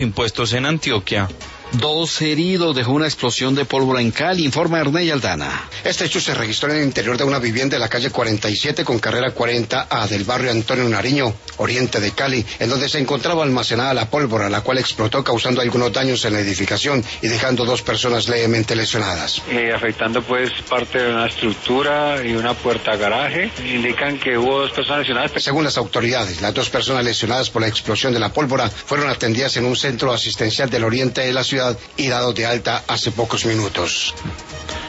impuestos en Antioquia. 2 heridos dejó una explosión de pólvora en Cali, informa Erney Aldana. Este hecho se registró en el interior de una vivienda de la calle 47 con carrera 40A del barrio Antonio Nariño, oriente de Cali, en donde se encontraba almacenada la pólvora, la cual explotó causando algunos daños en la edificación y dejando 2 personas levemente lesionadas. Afectando pues parte de una estructura y una puerta garaje. Indican que hubo 2 personas lesionadas. Según las autoridades, las 2 personas lesionadas por la explosión de la pólvora fueron atendidas en un centro asistencial del oriente de la ciudad y dados de alta hace pocos minutos.